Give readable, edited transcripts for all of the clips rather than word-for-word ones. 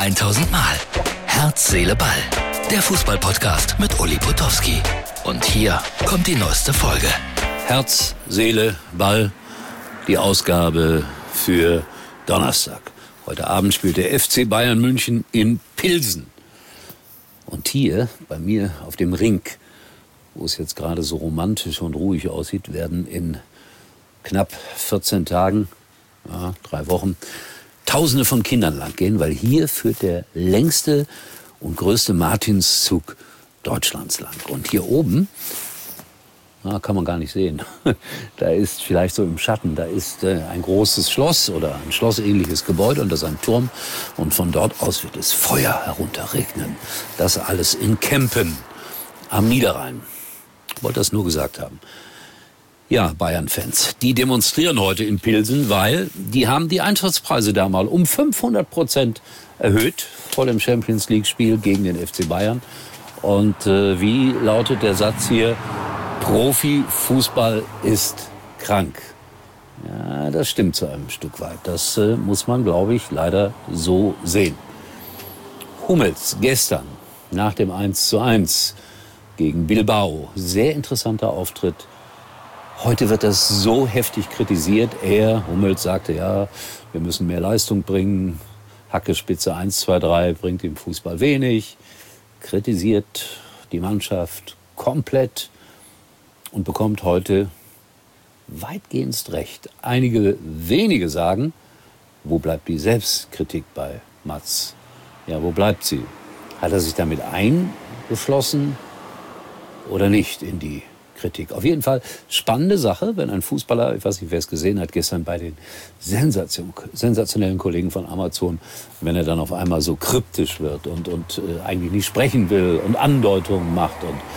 1000 Mal. Herz, Seele, Ball. Der Fußball-Podcast mit Uli Potowski. Und hier kommt die neueste Folge. Herz, Seele, Ball. Die Ausgabe für Donnerstag. Heute Abend spielt der FC Bayern München in Pilsen. Und hier bei mir auf dem Ring, wo es jetzt gerade so romantisch und ruhig aussieht, werden in knapp 14 Tagen, 3 Wochen, Tausende von Kindern lang gehen, weil hier führt der längste und größte Martinszug Deutschlands lang. Und hier oben, kann man gar nicht sehen, da ist vielleicht so im Schatten, da ist ein großes Schloss oder ein schlossähnliches Gebäude und das ist ein Turm. Und von dort aus wird es Feuer herunterregnen. Das alles in Kempen am Niederrhein. Ich wollte das nur gesagt haben. Ja, Bayern-Fans, die demonstrieren heute in Pilsen, weil die haben die Eintrittspreise da mal um 500% erhöht vor dem Champions-League-Spiel gegen den FC Bayern. Und wie lautet der Satz hier? Profifußball ist krank. Ja, das stimmt zu einem Stück weit. Das muss man, glaube ich, leider so sehen. Hummels gestern nach dem 1:1 gegen Bilbao. Sehr interessanter Auftritt. Heute wird das so heftig kritisiert. Hummels, sagte, ja, wir müssen mehr Leistung bringen. Hackespitze 1, 2, 3 bringt im Fußball wenig. Kritisiert die Mannschaft komplett und bekommt heute weitgehend recht. Einige wenige sagen, wo bleibt die Selbstkritik bei Mats? Ja, wo bleibt sie? Hat er sich damit eingeschlossen oder nicht in die Kritik? Auf jeden Fall spannende Sache, wenn ein Fußballer, ich weiß nicht, wer es gesehen hat, gestern bei den sensationellen Kollegen von Amazon, wenn er dann auf einmal so kryptisch wird und eigentlich nicht sprechen will und Andeutungen macht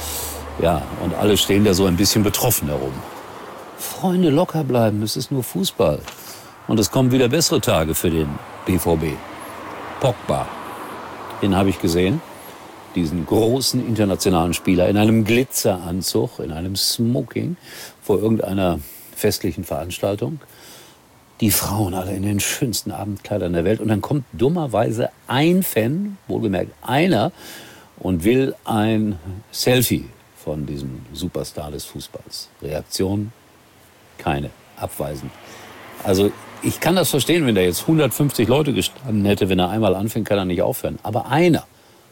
und alle stehen da so ein bisschen betroffen herum. Freunde, locker bleiben, es ist nur Fußball. Und es kommen wieder bessere Tage für den BVB. Pogba, den habe ich gesehen. Diesen großen internationalen Spieler in einem Glitzeranzug, in einem Smoking vor irgendeiner festlichen Veranstaltung. Die Frauen alle in den schönsten Abendkleidern der Welt. Und dann kommt dummerweise ein Fan, wohlgemerkt einer, und will ein Selfie von diesem Superstar des Fußballs. Reaktion? Keine. Abweisend. Also ich kann das verstehen, wenn da jetzt 150 Leute gestanden hätte, wenn er einmal anfängt, kann er nicht aufhören. Aber einer.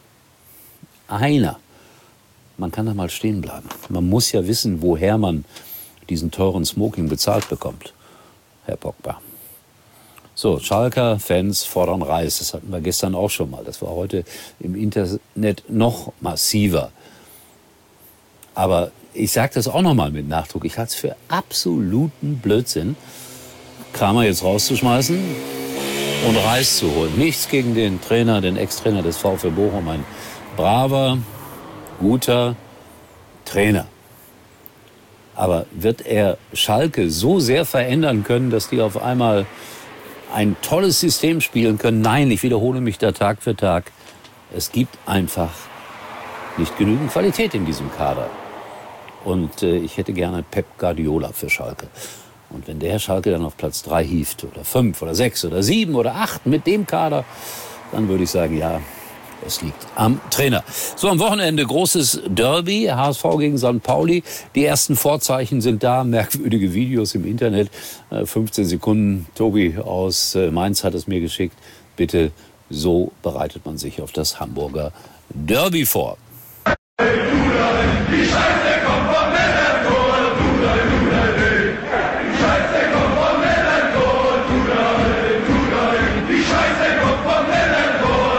Man kann da mal stehen bleiben. Man muss ja wissen, woher man diesen teuren Smoking bezahlt bekommt, Herr Pogba. So, Schalker Fans fordern Reis. Das hatten wir gestern auch schon mal. Das war heute im Internet noch massiver. Aber ich sage das auch noch mal mit Nachdruck. Ich halte es für absoluten Blödsinn, Kramer jetzt rauszuschmeißen und Reis zu holen. Nichts gegen den Trainer, den Ex-Trainer des VfL Bochum, ein braver, guter Trainer. Aber wird er Schalke so sehr verändern können, dass die auf einmal ein tolles System spielen können? Nein, ich wiederhole mich da Tag für Tag. Es gibt einfach nicht genügend Qualität in diesem Kader. Und ich hätte gerne Pep Guardiola für Schalke. Und wenn der Schalke dann auf Platz 3 hieft, oder 5, oder 6, oder 7, oder 8 mit dem Kader, dann würde ich sagen, ja, es liegt am Trainer. So, am Wochenende großes Derby, HSV gegen St. Pauli. Die ersten Vorzeichen sind da, merkwürdige Videos im Internet. 15 Sekunden, Tobi aus Mainz hat es mir geschickt. Bitte, so bereitet man sich auf das Hamburger Derby vor. Die Scheiße kommt von Millantor, die Scheiße kommt von Millantor, die Scheiße kommt von Millantor,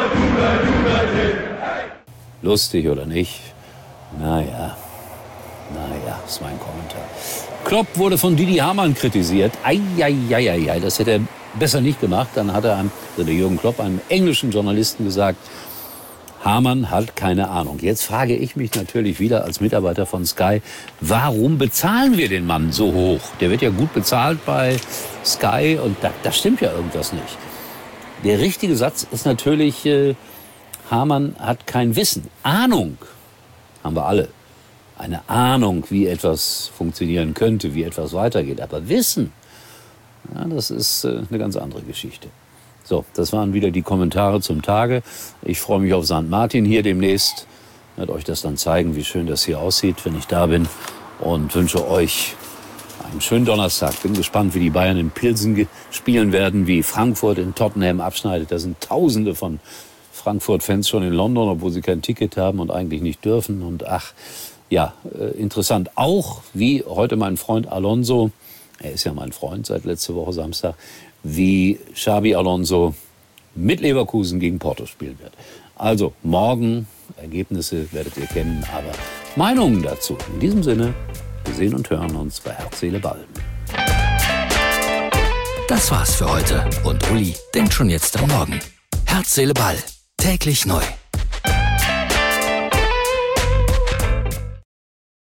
Lustig oder nicht? Naja, ist mein Kommentar. Klopp wurde von Didi Hamann kritisiert. Eieieiei, das hätte er besser nicht gemacht. Dann hat er der Jürgen Klopp, einem englischen Journalisten gesagt, Hamann hat keine Ahnung. Jetzt frage ich mich natürlich wieder als Mitarbeiter von Sky, warum bezahlen wir den Mann so hoch? Der wird ja gut bezahlt bei Sky und da stimmt ja irgendwas nicht. Der richtige Satz ist natürlich, Hamann hat kein Wissen. Ahnung haben wir alle. Eine Ahnung, wie etwas funktionieren könnte, wie etwas weitergeht. Aber Wissen, ja, das ist eine ganz andere Geschichte. So, das waren wieder die Kommentare zum Tage. Ich freue mich auf St. Martin hier demnächst. Ich werde euch das dann zeigen, wie schön das hier aussieht, wenn ich da bin. Und wünsche euch einen schönen Donnerstag. Bin gespannt, wie die Bayern in Pilsen spielen werden, wie Frankfurt in Tottenham abschneidet. Da sind Tausende von Frankfurt-Fans schon in London, obwohl sie kein Ticket haben und eigentlich nicht dürfen. Und interessant. Auch wie heute mein Freund Alonso, er ist ja mein Freund seit letzte Woche Samstag, wie Xabi Alonso mit Leverkusen gegen Porto spielen wird. Also morgen, Ergebnisse werdet ihr kennen, aber Meinungen dazu. In diesem Sinne, wir sehen und hören uns bei Herz, Seele, Ball. Das war's für heute und Uli denkt schon jetzt am Morgen. Herz, Seele, Ball. Täglich neu.